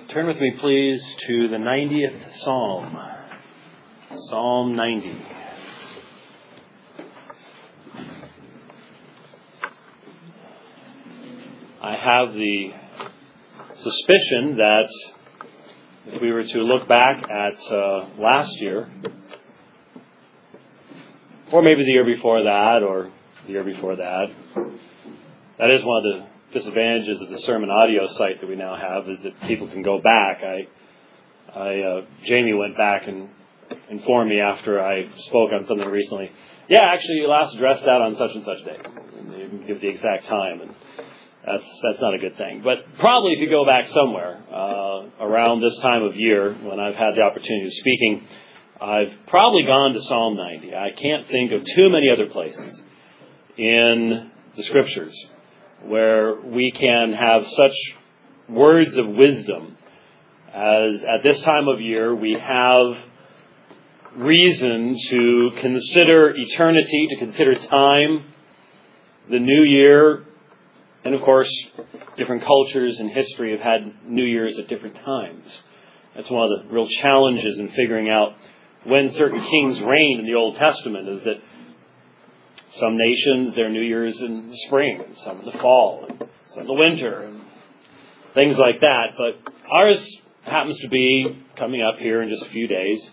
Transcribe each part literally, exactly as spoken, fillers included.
Turn with me, please, to the ninetieth Psalm. Psalm ninety. I have the suspicion that if we were to look back at uh, last year, or maybe the year before that, or the year before that, that is one of the disadvantages of the sermon audio site that we now have, is that people can go back. I, I, uh, Jamie went back and informed me after I spoke on something recently. Yeah, actually, you last addressed that on such and such day. And they can give the exact time, and that's that's not a good thing. But probably if you go back somewhere uh, around this time of year, when I've had the opportunity of speaking, I've probably gone to Psalm ninety. I can't think of too many other places in the Scriptures where we can have such words of wisdom as at this time of year we have reason to consider eternity, to consider time, the new year, and of course, different cultures and history have had New Year's at different times. That's one of the real challenges in figuring out when certain kings reigned in the Old Testament, is that some nations, their New Year's in the spring, and some in the fall, and some in the winter, and things like that. But ours happens to be coming up here in just a few days.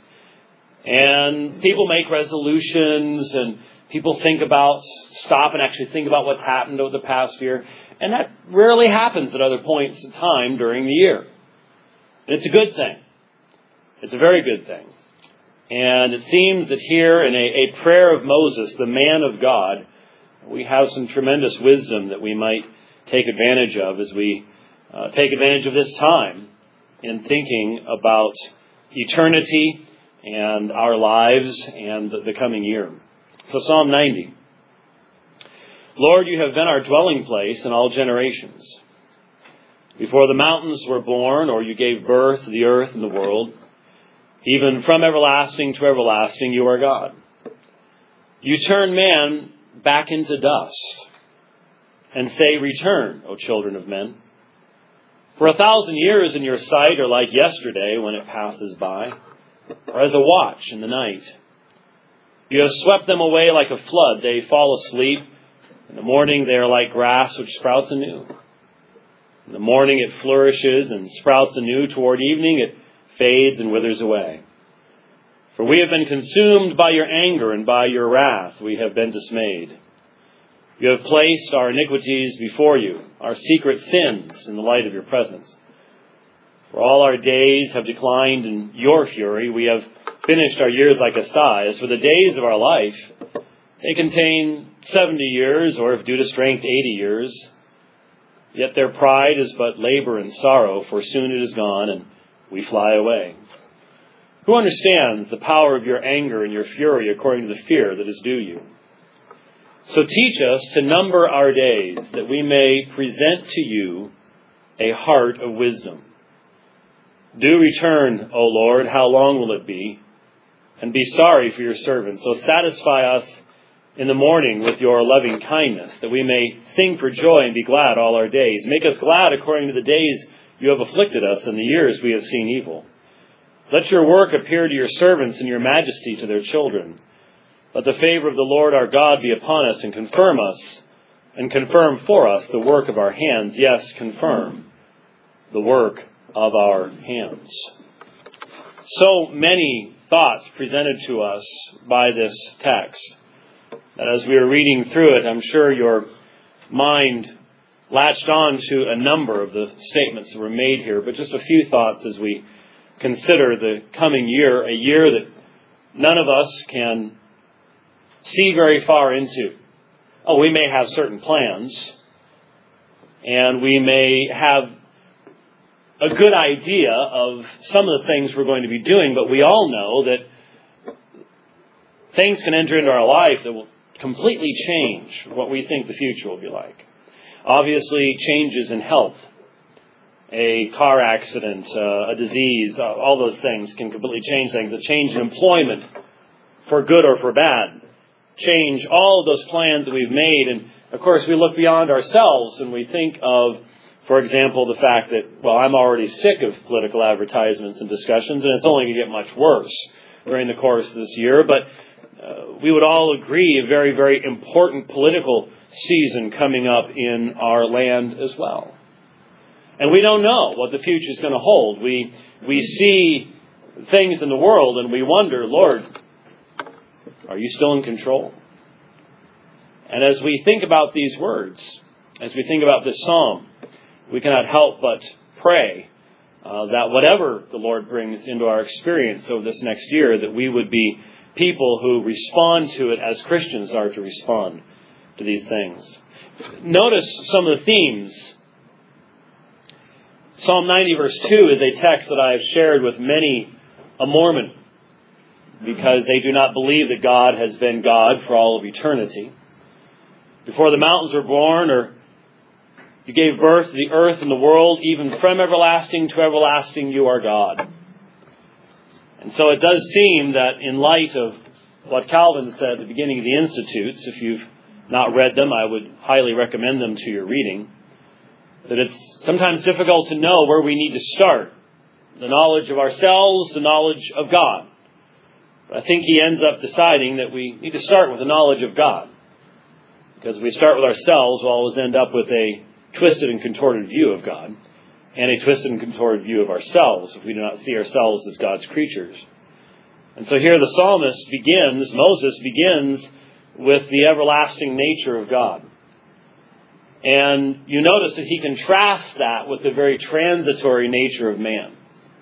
And people make resolutions, and people think about, stop and actually think about what's happened over the past year. And that rarely happens at other points in time during the year. And it's a good thing. It's a very good thing. And it seems that here in a, a prayer of Moses, the man of God, we have some tremendous wisdom that we might take advantage of as we uh, take advantage of this time in thinking about eternity and our lives and the, the coming year. So Psalm ninety. Lord, you have been our dwelling place in all generations. Before the mountains were born, or you gave birth to the earth and the world, even from everlasting to everlasting, you are God. You turn man back into dust and say, return, O children of men. For a thousand years in your sight are like yesterday when it passes by, or as a watch in the night. You have swept them away like a flood. They fall asleep. In the morning they are like grass which sprouts anew. In the morning it flourishes and sprouts anew. Toward evening it fades and withers away. For we have been consumed by your anger, and by your wrath we have been dismayed. You have placed our iniquities before you, our secret sins in the light of your presence. For all our days have declined in your fury. We have finished our years like a sigh. As for the days of our life, they contain seventy years, or if due to strength, eighty years. Yet their pride is but labor and sorrow, for soon it is gone, and we fly away. Who understands the power of your anger and your fury according to the fear that is due you? So teach us to number our days, that we may present to you a heart of wisdom. Do return, O Lord, how long will it be? And be sorry for your servants. So satisfy us in the morning with your loving kindness, that we may sing for joy and be glad all our days. Make us glad according to the days you have afflicted us, and the years we have seen evil. Let your work appear to your servants, and your majesty to their children. Let the favor of the Lord our God be upon us, and confirm us, and confirm for us the work of our hands. Yes, confirm the work of our hands. So many thoughts presented to us by this text, that as we were reading through it, I'm sure your mind latched on to a number of the statements that were made here, but just a few thoughts as we consider the coming year, a year that none of us can see very far into. Oh, we may have certain plans, and we may have a good idea of some of the things we're going to be doing, but we all know that things can enter into our life that will completely change what we think the future will be like. Obviously, changes in health, a car accident, uh, a disease, uh, all those things can completely change things. A change in employment, for good or for bad, change all of those plans that we've made. And, of course, we look beyond ourselves and we think of For example, the fact that, well, I'm already sick of political advertisements and discussions, and it's only going to get much worse during the course of this year. But uh, we would all agree a very, very important political season coming up in our land as well. And we don't know what the future is going to hold. We we see things in the world and we wonder, Lord, are you still in control? And as we think about these words, as we think about this psalm, we cannot help but pray uh, that whatever the Lord brings into our experience over this next year, that we would be people who respond to it as Christians are to respond to these things. Notice some of the themes. Psalm ninety verse two is a text that I have shared with many a Mormon because they do not believe that God has been God for all of eternity. Before the mountains were born, or you gave birth to the earth and the world, even from everlasting to everlasting you are God. And so it does seem that in light of what Calvin said at the beginning of the Institutes, if you've not read them, I would highly recommend them to your reading, that it's sometimes difficult to know where we need to start. The knowledge of ourselves, the knowledge of God. But I think he ends up deciding that we need to start with the knowledge of God. Because if we start with ourselves, we'll always end up with a twisted and contorted view of God, and a twisted and contorted view of ourselves if we do not see ourselves as God's creatures. And so here the psalmist begins, Moses begins with the everlasting nature of God. And you notice that he contrasts that with the very transitory nature of man.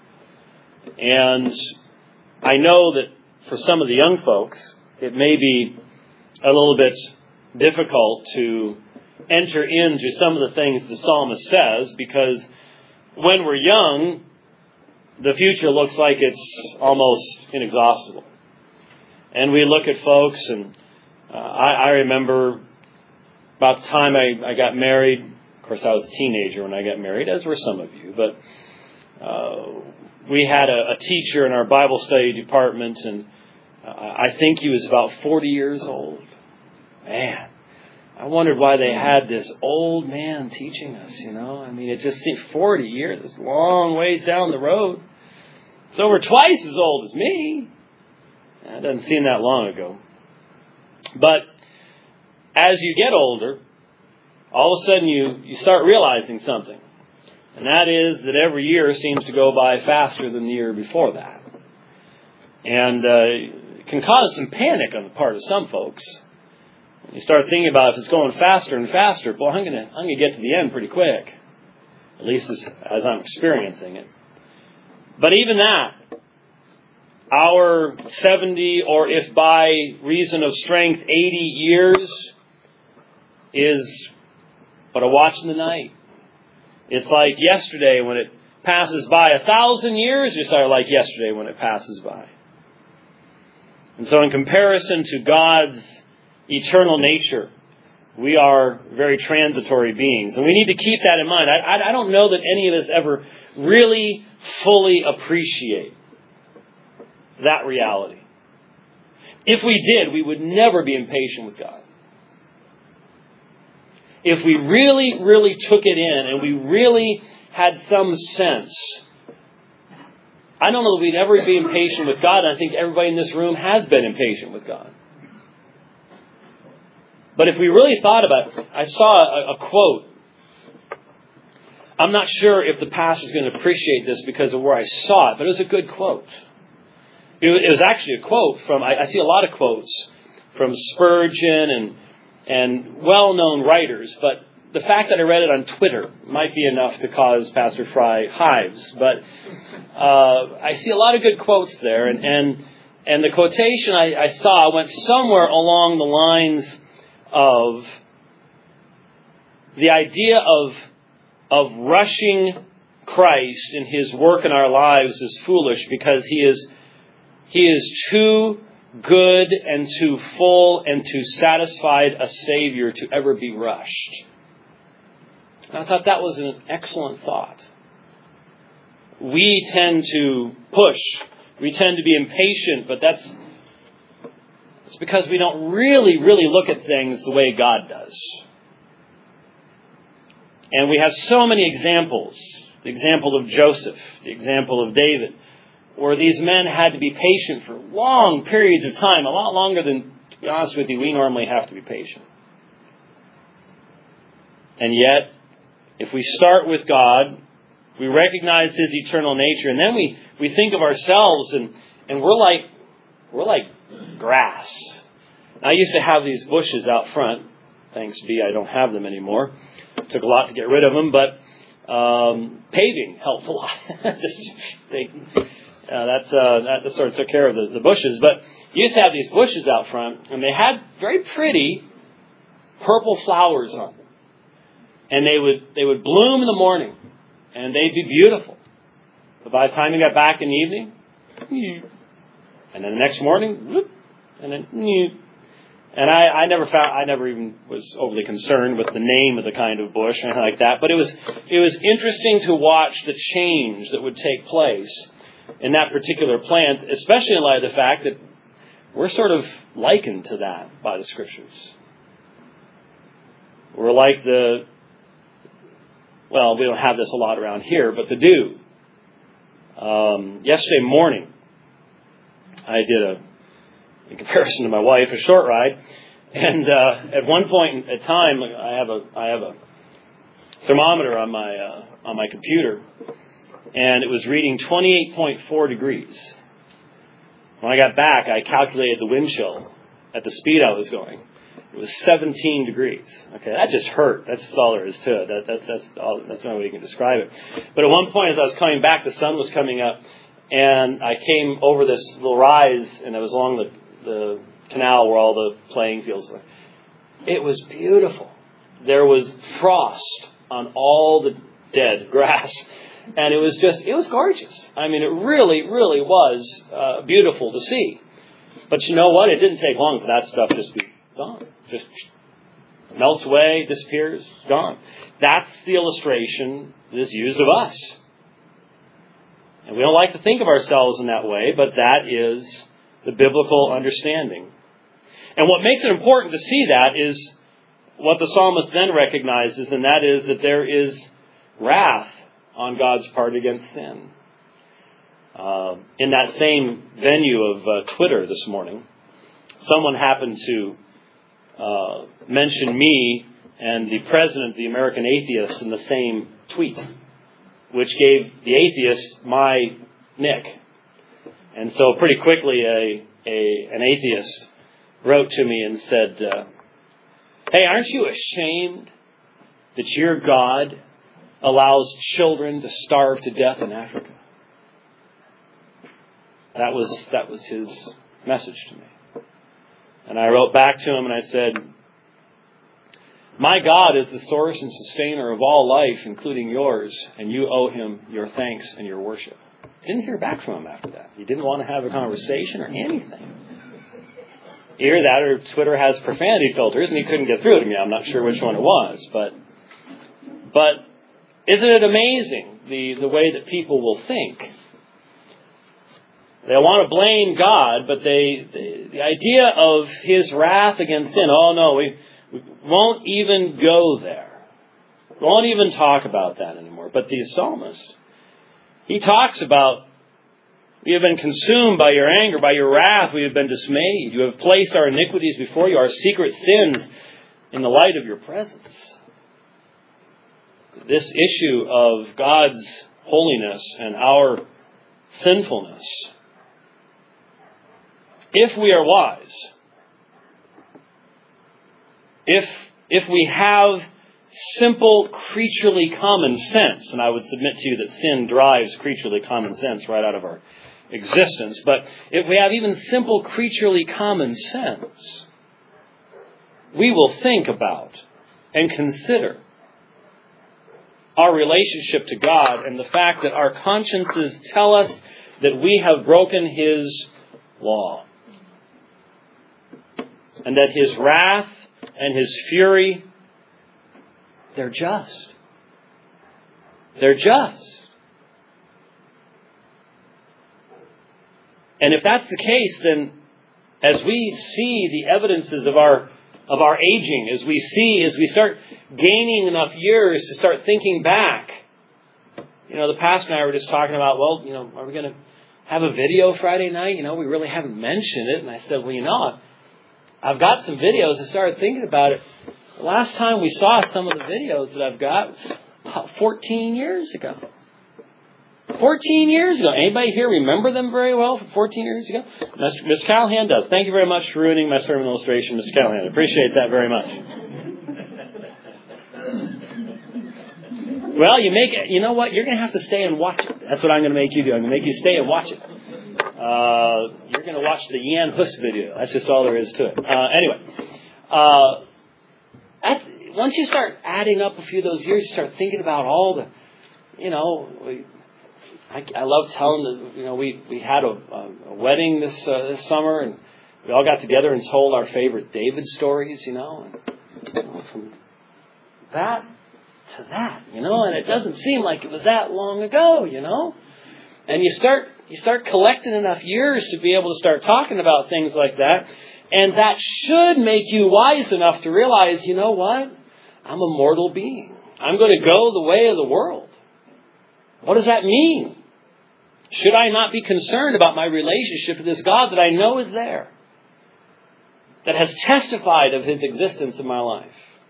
And I know that for some of the young folks, it may be a little bit difficult to enter into some of the things the psalmist says, because when we're young, the future looks like it's almost inexhaustible. And we look at folks, and uh, I, I remember about the time I, I got married. Of course, I was a teenager when I got married, as were some of you. But uh, we had a, a teacher in our Bible study department, and uh, I think he was about forty years old. Man, I wondered why they had this old man teaching us, you know. I mean, it just seemed forty years. It's a long ways down the road. It's over twice as old as me. That doesn't seem that long ago. But as you get older, all of a sudden you, you start realizing something. And that is that every year seems to go by faster than the year before that. And uh, it can cause some panic on the part of some folks. You start thinking about if it's going faster and faster, boy, I'm going to I'm going to get to the end pretty quick. At least as, as I'm experiencing it. But even that, our seventy, or if by reason of strength, eighty years is but a watch in the night. It's like yesterday when it passes by. A thousand years just are like yesterday when it passes by. And so in comparison to God's eternal nature, we are very transitory beings. And we need to keep that in mind. I, I, I don't know that any of us ever really fully appreciate that reality. If we did, we would never be impatient with God. If we really, really took it in and we really had some sense, I don't know that we'd ever be impatient with God. And I think everybody in this room has been impatient with God. But if we really thought about it, I saw a, a quote. I'm not sure if the pastor's going to appreciate this because of where I saw it, but it was a good quote. It, it was actually a quote from, I, I see a lot of quotes from Spurgeon and and well-known writers, but the fact that I read it on Twitter might be enough to cause Pastor Fry hives. But uh, I see a lot of good quotes there, and and, and the quotation I, I saw went somewhere along the lines of the idea of of rushing Christ in His work in our lives is foolish because He is He is too good and too full and too satisfied a Savior to ever be rushed. And I thought that was an excellent thought. We tend to push. We tend to be impatient, but that's it's because we don't really, really look at things the way God does. And we have so many examples. The example of Joseph, the example of David, where these men had to be patient for long periods of time, a lot longer than, to be honest with you, we normally have to be patient. And yet, if we start with God, we recognize His eternal nature, and then we, we think of ourselves, and, and we're like we're like grass. I used to have these bushes out front. Thanks be, I don't have them anymore. It took a lot to get rid of them, but um, paving helped a lot. Just they, uh, that's uh, that sort of took care of the, the bushes. But you used to have these bushes out front, and they had very pretty purple flowers on them, and they would they would bloom in the morning, and they'd be beautiful. But by the time you got back in the evening, and then the next morning, whoop, and then, and I, I never found, I never even was overly concerned with the name of the kind of bush or anything like that. But it was, it was interesting to watch the change that would take place in that particular plant, especially in light of the fact that we're sort of likened to that by the Scriptures. We're like the, well, we don't have this a lot around here, but the dew. Um, yesterday morning, I did a, in comparison to my wife, a short ride, and uh, at one point in time, I have a I have a thermometer on my uh, on my computer, and it was reading twenty-eight point four degrees. When I got back, I calculated the wind chill at the speed I was going. It was seventeen degrees. Okay, that just hurt. That's all there is to it. That, that, that's all, that's the only way you can describe it. But at one point, as I was coming back, the sun was coming up, and I came over this little rise, and it was along the, the canal where all the playing fields were. It was beautiful. There was frost on all the dead grass, and it was just, it was gorgeous. I mean, it really, really was uh, beautiful to see. But you know what? It didn't take long for that stuff to just be gone. Just melts away, disappears, gone. That's the illustration that is used of us. And we don't like to think of ourselves in that way, but that is the biblical understanding. And what makes it important to see that is what the psalmist then recognizes, and that is that there is wrath on God's part against sin. Uh, in that same venue of uh, Twitter this morning, someone happened to uh, mention me and the president of the American Atheists in the same tweet, which gave the atheists my nick. And so pretty quickly a, a an atheist wrote to me and said, uh, hey, aren't you ashamed that your God allows children to starve to death in Africa? That was that was his message to me. And I wrote back to him and I said, my God is the source and sustainer of all life, including yours, and you owe Him your thanks and your worship. Didn't hear back from him after that. He didn't want to have a conversation or anything. Either that or Twitter has profanity filters and he couldn't get through to me. I'm not sure which one it was. But but isn't it amazing the, the way that people will think? They want to blame God, but they, they the idea of His wrath against sin, oh no, we, we won't even go there. We won't even talk about that anymore. But the psalmist, he talks about, we have been consumed by your anger, by your wrath, we have been dismayed. You have placed our iniquities before you, our secret sins in the light of your presence. This issue of God's holiness and our sinfulness, if we are wise, if if we have simple creaturely common sense, and I would submit to you that sin drives creaturely common sense right out of our existence, but if we have even simple creaturely common sense, we will think about and consider our relationship to God and the fact that our consciences tell us that we have broken His law. And that His wrath and His fury, they're just. They're just. And if that's the case, then as we see the evidences of our of our aging, as we see, as we start gaining enough years to start thinking back. You know, the pastor and I were just talking about, well, you know, are we going to have a video Friday night? You know, we really haven't mentioned it. And I said, well, you know, I've got some videos. I started thinking about it. The last time we saw some of the videos that I've got, about fourteen years ago. fourteen years ago. Anybody here remember them very well from fourteen years ago? Mister Callahan does. Thank you very much for ruining my sermon illustration, Mister Callahan. I appreciate that very much. Well, you make it. You know what? You're going to have to stay and watch it. That's what I'm going to make you do. I'm going to make you stay and watch it. Uh, you're going to watch the Jan Hus video. That's just all there is to it. Uh, anyway, uh, at, once you start adding up a few of those years, you start thinking about all the, you know, we, I, I love telling the, you know, we, we had a, a wedding this uh, this summer, and we all got together and told our favorite David stories, you know, and, you know, from that to that, you know, and it doesn't seem like it was that long ago, you know, and you start you start collecting enough years to be able to start talking about things like that, and that should make you wise enough to realize, you know what, I'm a mortal being. I'm going to go the way of the world. What does that mean? Should I not be concerned about my relationship to this God that I know is there, that has testified of His existence in my life?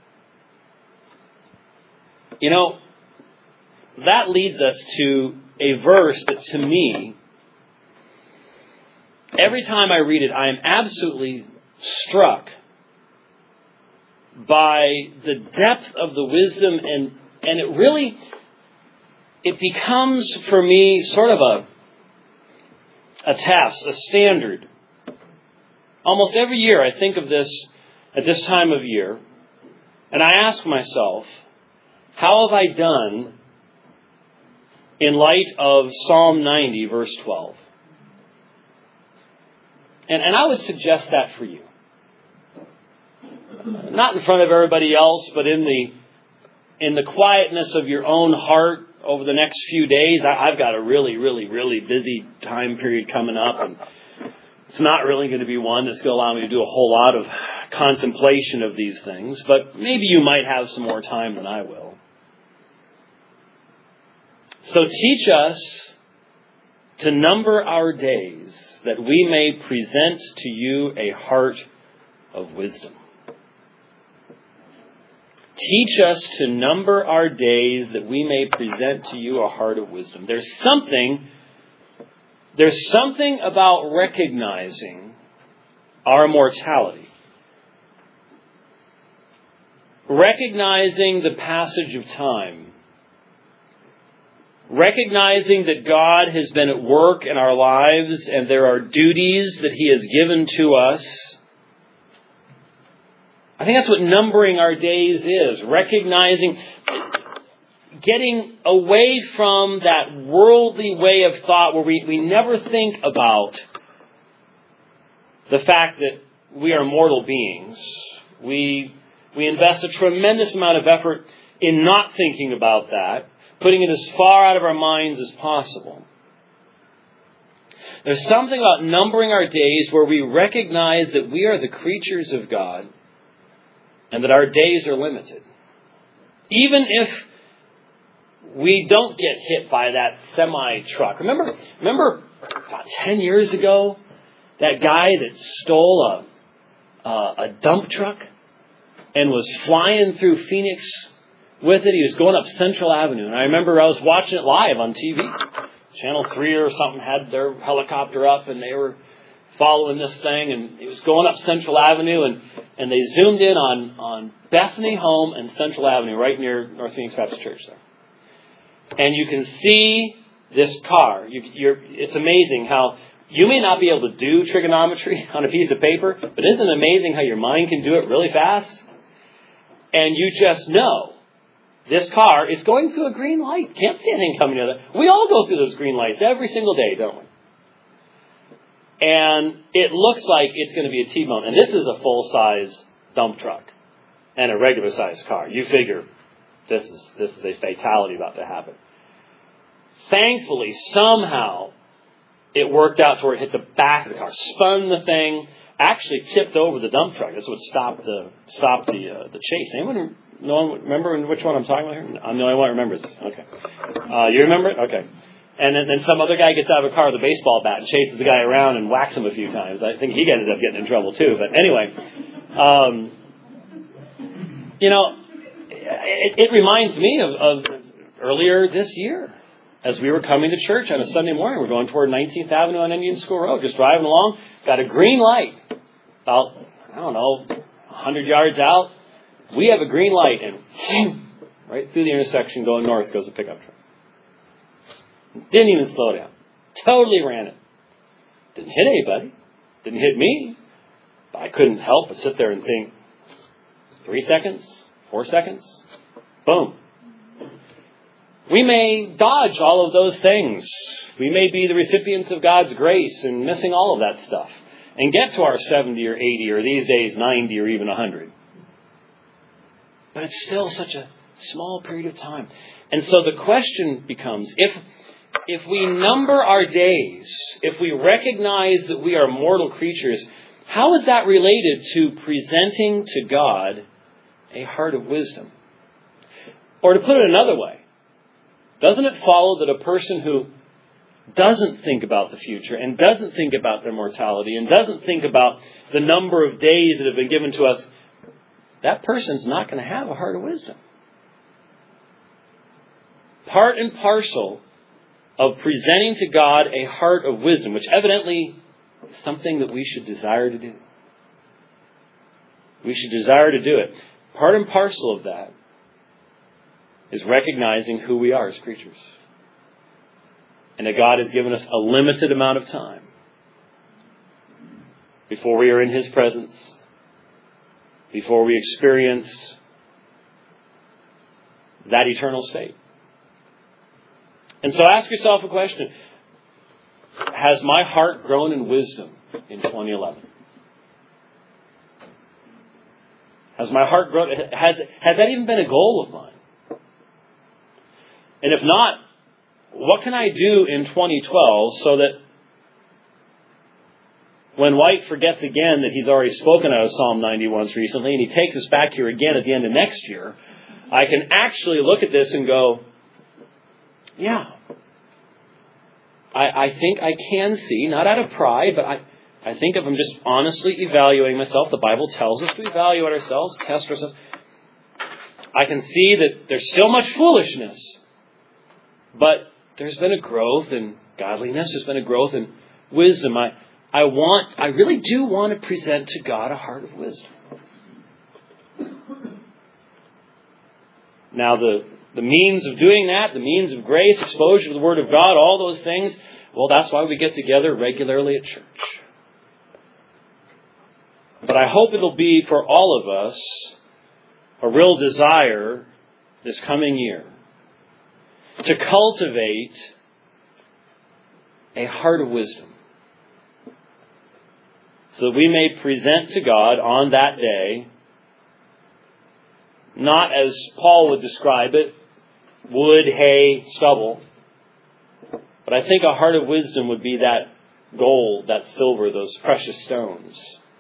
You know, that leads us to a verse that, to me, every time I read it, I am absolutely struck by the depth of the wisdom, and, and it really, it becomes for me sort of a, a test, a standard. Almost every year I think of this at this time of year, and I ask myself, how have I done in light of Psalm ninety, verse twelve? And, and I would suggest that for you. Not in front of everybody else, but in the in the quietness of your own heart over the next few days. I, I've got a really, really, really busy time period coming up, and it's not really going to be one that's going to allow me to do a whole lot of contemplation of these things, but maybe you might have some more time than I will. So teach us to number our days, that we may present to you a heart of wisdom. Teach us to number our days, that we may present to you a heart of wisdom. There's something, there's something about recognizing our mortality. Recognizing the passage of time. Recognizing that God has been at work in our lives, and there are duties that He has given to us. I think that's what numbering our days is. Recognizing, getting away from that worldly way of thought where we, we never think about the fact that we are mortal beings. We, we invest a tremendous amount of effort in not thinking about that, putting it as far out of our minds as possible. There's something about numbering our days where we recognize that we are the creatures of God and that our days are limited. Even if we don't get hit by that semi-truck. Remember, remember about ten years ago, that guy that stole a, uh, a dump truck and was flying through Phoenix with it? He was going up Central Avenue. And I remember I was watching it live on T V. Channel three or something had their helicopter up, and they were following this thing. And he was going up Central Avenue, and, and they zoomed in on, on Bethany Home and Central Avenue, right near North Phoenix Baptist Church there. And you can see this car. You, you're, it's amazing how you may not be able to do trigonometry on a piece of paper, but isn't it amazing how your mind can do it really fast? And you just know this car is going through a green light. Can't see anything coming out of it. We all go through those green lights every single day, don't we? And it looks like it's going to be a T-bone. And this is a full-size dump truck and a regular-sized car. You figure this is this is a fatality about to happen. Thankfully, somehow, it worked out to where it hit the back of the car, spun the thing actually tipped over the dump truck. That's what stopped the stopped the uh, the chase. Anyone, no one remember which one I'm talking about here? I'm the only one who remembers this. Okay, uh, you remember it? Okay. And then, then some other guy gets out of a car with a baseball bat and chases the guy around and whacks him a few times. I think he ended up getting in trouble too. But anyway, um, you know, it, it reminds me of, of earlier this year. As we were coming to church on a Sunday morning, we're going toward nineteenth Avenue on Indian School Road, just driving along, got a green light about, I don't know, one hundred yards out. We have a green light, and right through the intersection going north goes a pickup truck. Didn't even slow down. Totally ran it. Didn't hit anybody. Didn't hit me. But I couldn't help but sit there and think, three seconds, four seconds, boom. We may dodge all of those things. We may be the recipients of God's grace and missing all of that stuff and get to our seventy or eighty or these days ninety or even one hundred. But it's still such a small period of time. And so the question becomes, if, if we number our days, if we recognize that we are mortal creatures, how is that related to presenting to God a heart of wisdom? Or to put it another way, doesn't it follow that a person who doesn't think about the future and doesn't think about their mortality and doesn't think about the number of days that have been given to us, that person's not going to have a heart of wisdom? Part and parcel of presenting to God a heart of wisdom, which evidently is something that we should desire to do. We should desire to do it. Part and parcel of that is recognizing who we are as creatures. And that God has given us a limited amount of time before we are in His presence, before we experience that eternal state. And so ask yourself a question. Has my heart grown in wisdom in twenty eleven? Has my heart grown? Has, has that even been a goal of mine? And if not, what can I do in twenty twelve so that when White forgets again that he's already spoken out of Psalm ninety once recently, and he takes us back here again at the end of next year, I can actually look at this and go, yeah, I, I think I can see, not out of pride, but I, I think if I'm just honestly evaluating myself, the Bible tells us to evaluate ourselves, test ourselves, I can see that there's still much foolishness. But there's been a growth in godliness. There's been a growth in wisdom. I, I want, I really do want to present to God a heart of wisdom. Now, the, the means of doing that, the means of grace, exposure to the Word of God, all those things, well, that's why we get together regularly at church. But I hope it'll be for all of us a real desire this coming year to cultivate a heart of wisdom, so that we may present to God on that day, not as Paul would describe it, wood, hay, stubble, but I think a heart of wisdom would be that gold, that silver, those precious stones.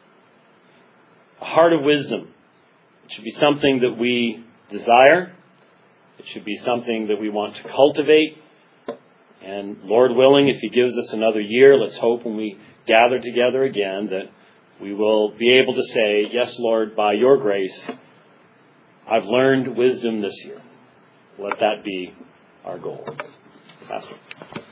A heart of wisdom. It should be something that we desire. It should be something that we want to cultivate. And Lord willing, if He gives us another year, let's hope when we gather together again that we will be able to say, yes, Lord, by Your grace, I've learned wisdom this year. Let that be our goal. Pastor.